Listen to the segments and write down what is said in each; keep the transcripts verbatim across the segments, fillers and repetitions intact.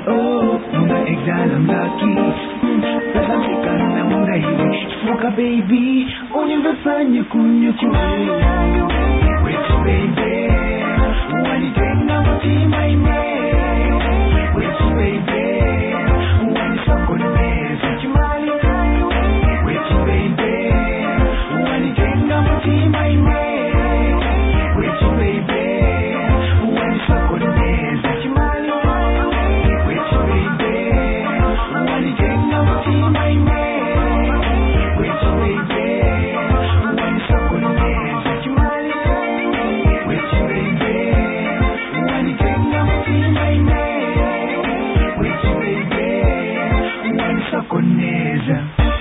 Oh, mga exalam laki Tasamsikan na muna hiwi Fuka baby Univasanya kunyuku Wait baby Wanitenga mutima ime Wait baby Wanisokoneza Chimali Wait baby Wanitenga mutima ime Wait baby Wanisokoneza Chimali Wait baby Wanitenga mutima ime Wait baby Wanisokoneza Chimali Wait baby Wanitenga mutima ime Wait baby Wanisokoneza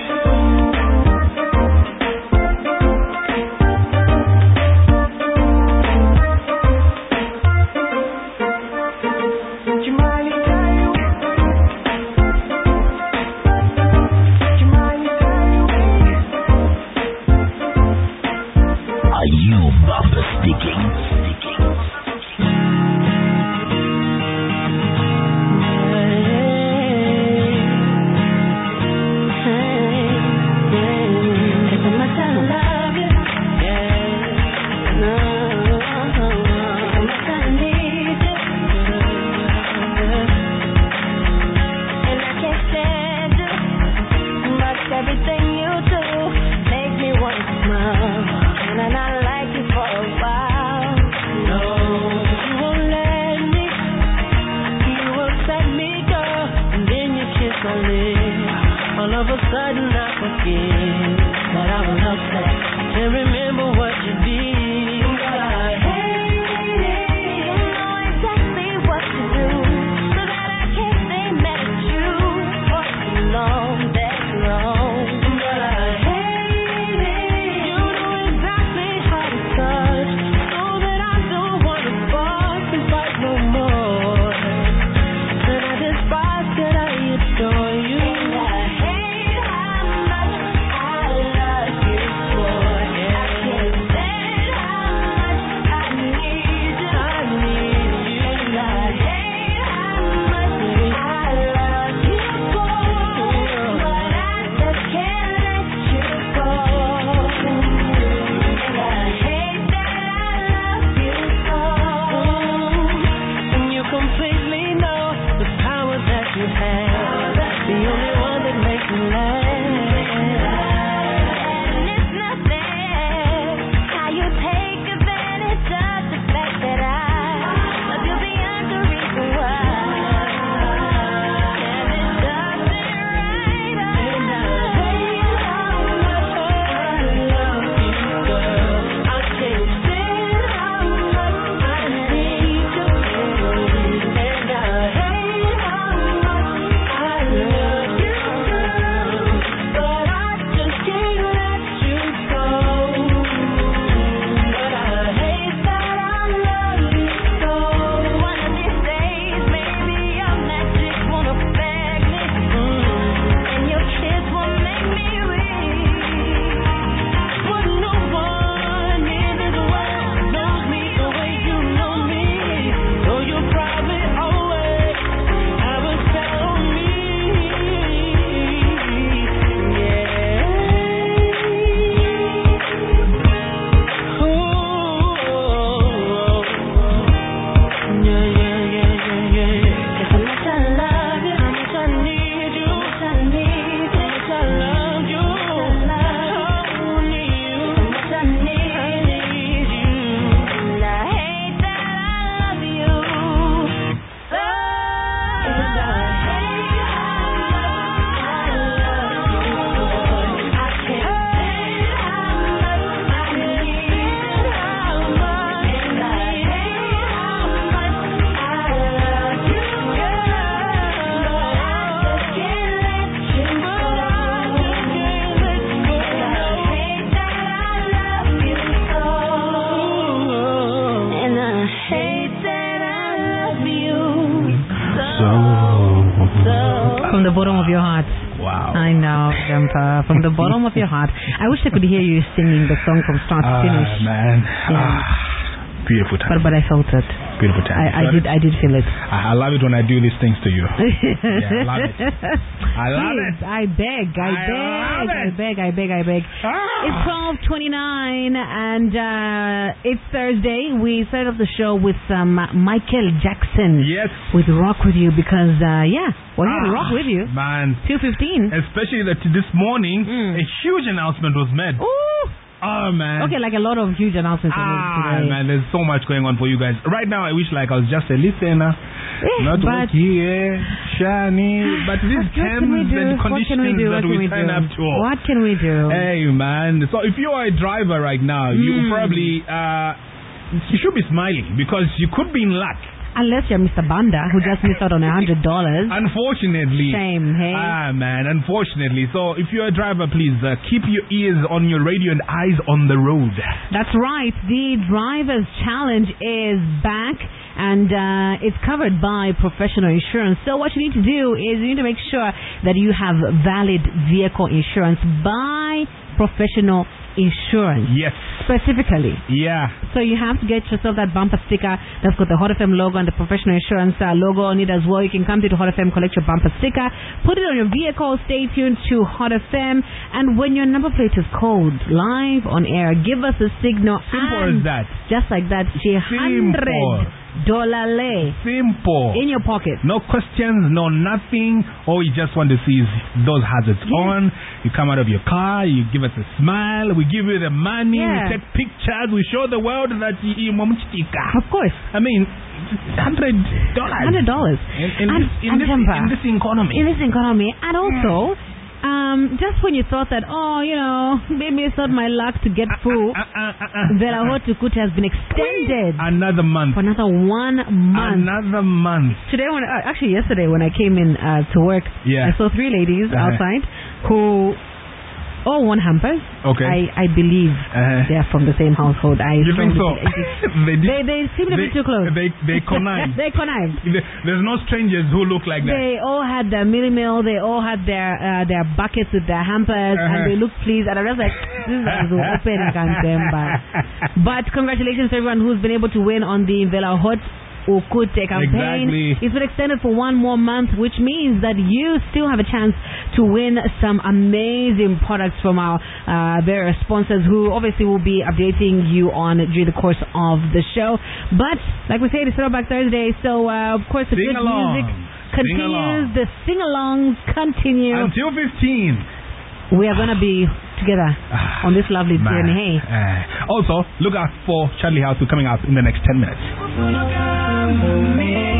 the bottom of your heart. Wow. I know, Jumper. From the bottom of your heart. I wish I could hear you singing the song from start to ah, finish. Man. Yeah. Ah, beautiful time. But, but I felt it. Beautiful time. I, I did. I did feel it. I, I love it when I do these things to you. Yeah, I love it. I love Please, it. I beg. I, I beg. love I it. beg. I beg. I beg. Ah. It's twelve twenty-nine and uh, it's Thursday. We started off the show with some uh, Michael Jackson. Yes. With Rock With You because uh, yeah, we're here to Ah, rock with you. Man. two fifteen. Especially that this morning, Mm. a huge announcement was made. Ooh. Oh, man. Okay, like a lot of huge announcements Ah, today. man, there's so much going on for you guys. Right now, I wish like I was just a listener. Eh, Not but here, Shani. But these what can we terms do? and What can we conditions do? that What we can we sign do? up to. What can we do? Hey, man. So if you are a driver right now, you Mm. probably, uh, you should be smiling because you could be in luck. Unless you're Mister Banda, who just missed out on a hundred dollars. Unfortunately. Shame, hey? Ah, man, unfortunately. So if you're a driver, please uh, keep your ears on your radio and eyes on the road. That's right. The Driver's Challenge is back and uh, it's covered by professional insurance. So what you need to do is you need to make sure that you have valid vehicle insurance by professional insurance. Yes. Specifically. Yeah. So you have to get yourself that bumper sticker that's got the Hot F M logo and the professional insurance uh, logo on it as well. You can come to the Hot F M, collect your bumper sticker, put it on your vehicle, stay tuned to Hot F M, and when your number plate is called live on air, give us a signal. Simple and as that. Just like that, a hundred dollar lay Simple. in your pocket. No questions, no nothing. All you just want to see is those hazards Yeah. on. You come out of your car, you give us a smile, we give you the money, Yeah. we take pictures, we show the world that you you momchitika. Of course. I mean, hundred dollars. Hundred dollars. In, in, And- this, in, and this, Jamba. in this economy. In this economy, and also, um, just when you thought that, oh, you know, maybe it's not my luck to get full, Uh, uh, uh, uh, Vela Tukuta has been extended Another month. for another one month. Another month. Today, when uh, actually yesterday when I came in uh, to work, Yeah. I saw three ladies Uh-huh. outside who all won hampers. Okay. I, I believe Uh-huh. they are from the same household. I You think strongly so? believe- they, did- They they seem to they, be too close. They, they connived. they connived. There- There's no strangers who look like that. They all had their mini meal. They all had their uh, their buckets with their hampers, Uh-huh. and they looked pleased. And I was like, "This is open Kampemba." But congratulations to everyone who's been able to win on the Vela Hot Ukute campaign. Exactly. It's been extended for one more month, which means that you still have a chance to win some amazing products from our uh, various sponsors, who obviously will be updating you on during the course of the show. But like we say, it's Throwback Thursday, so uh, of course the Sing good along. music Sing continues. along. The sing-alongs continue. Until fifteen. We are going to be together on this lovely Man. journey. Hey. Uh, also, look out for Charlie House coming out in the next ten minutes. Me.